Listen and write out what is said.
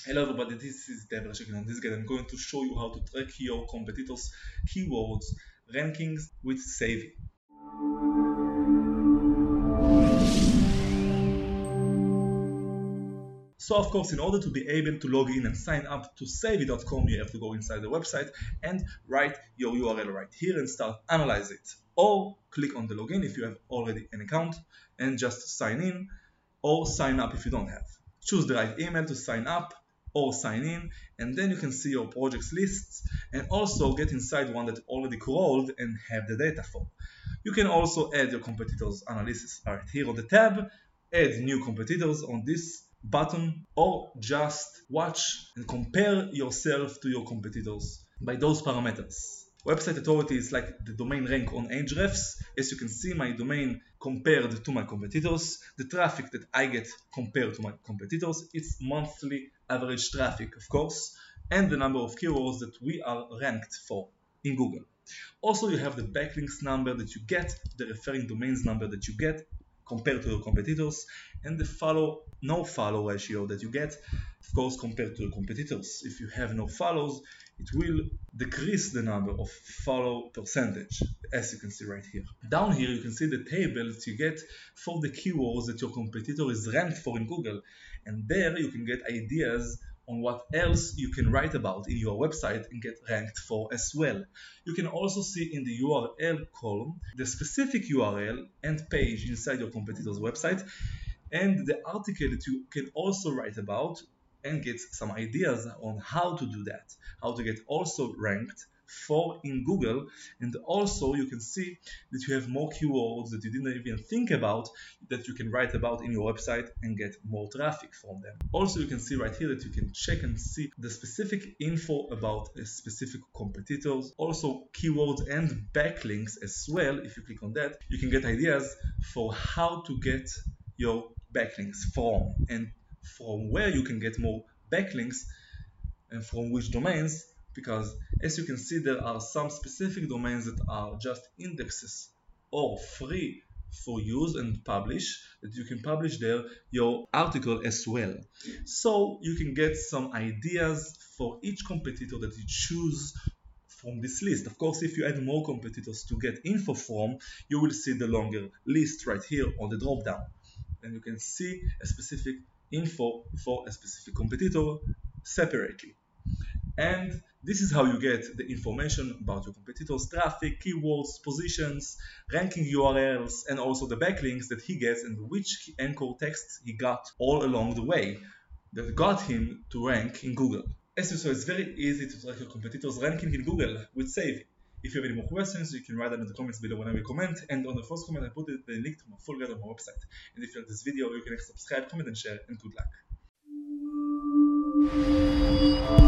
Hello everybody, this is Deborah Checking. On this guide I'm going to show you how to track your competitors' keywords rankings with Savvy. So of course, in order to be able to log in and sign up to Savvy.com, you have to go inside the website and write your URL right here and start analyze it. Or click on the login if you have already an account and just sign in, or sign up if you don't have. Choose the right email to sign up or sign in, and then you can see your projects lists and also get inside one that already crawled and have the data for. You can also add your competitors analysis right here on the tab, add new competitors on this button, or just watch and compare yourself to your competitors by those parameters. Website authority is like the domain rank on Ahrefs. As you can see, my domain compared to my competitors, the traffic that I get compared to my competitors, it's monthly average traffic, of course, and the number of keywords that we are ranked for in Google. Also, you have the backlinks number that you get, the referring domains number that you get compared to your competitors, and the no follow ratio that you get, of course, compared to your competitors. If you have no follows, it will decrease the number of follow percentage, as you can see right here. Down here you can see the tables you get for the keywords that your competitor is ranked for in Google, and there you can get ideas on what else you can write about in your website and get ranked for as well. You can also see in the URL column the specific URL and page inside your competitor's website and the article that you can also write about and get some ideas on how to do that, how to get also ranked for in Google. And also you can see that you have more keywords that you didn't even think about that you can write about in your website and get more traffic from them. Also you can see right here that you can check and see the specific info about a specific competitors, also keywords and backlinks as well. If you click on that, you can get ideas for how to get your backlinks from and from where you can get more backlinks and from which domains, because as you can see there are some specific domains that are just indexes or free for use and publish, that you can publish there your article as well. So you can get some ideas for each competitor that you choose from this list. Of course, if you add more competitors to get info from, you will see the longer list right here on the drop down, and you can see a specific info for a specific competitor separately. And this is how you get the information about your competitors, traffic, keywords, positions, ranking URLs, and also the backlinks that he gets and which anchor texts he got all along the way that got him to rank in Google. As you saw, it's very easy to track your competitors' ranking in Google with Savvy. If you have any more questions, you can write them in the comments below when I will comment, and on the first comment I put the link to my full guide on my website. And if you like this video, you can subscribe, comment and share, and good luck.